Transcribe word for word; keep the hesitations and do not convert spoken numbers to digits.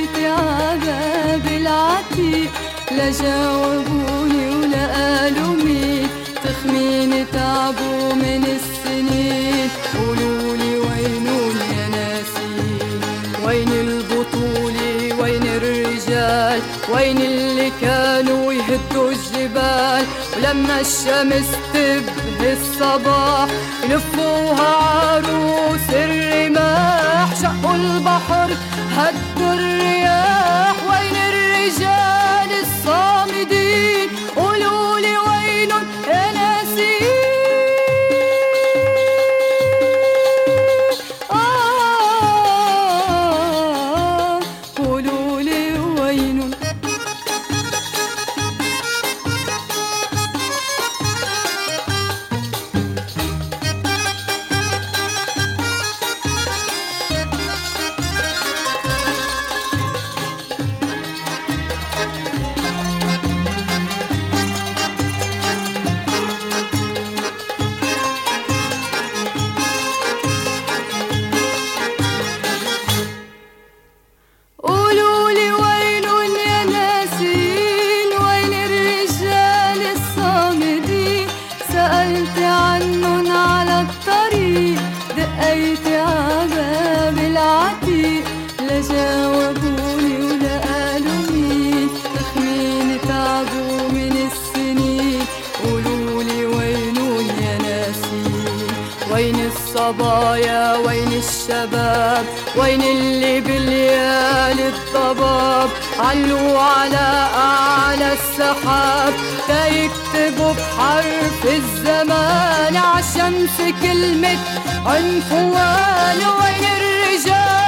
سألت عباب العتيق لا جاوبوني ولا قالوا مين، تخمين تعبوا من السنين. قولولي وينون يا ناسين، وين البطولة وين الرجال، وين اللي كانوا يهدوا الجبال، ولما الشمس تبهي الصباح يلفوها عروس الرماح. شقوا البحر هدوا الرياح، وين الرجال الصامدين، قولولي وينن يا ناسين. آه قولولي وينن. سألت عنن على الطريق، دقيت عباب العتيق لا جاوبوني ولا قالوا مين، تخمين تعبوا من السنين. قولولي وينون يا ناسين، وين الصبايا وين الشباب، وين اللي بالليالي الضباب علوا على أعلى السحاب تا يكتبوا بحرف الزمان عالشمس كلمة عنفوان. وين الرجال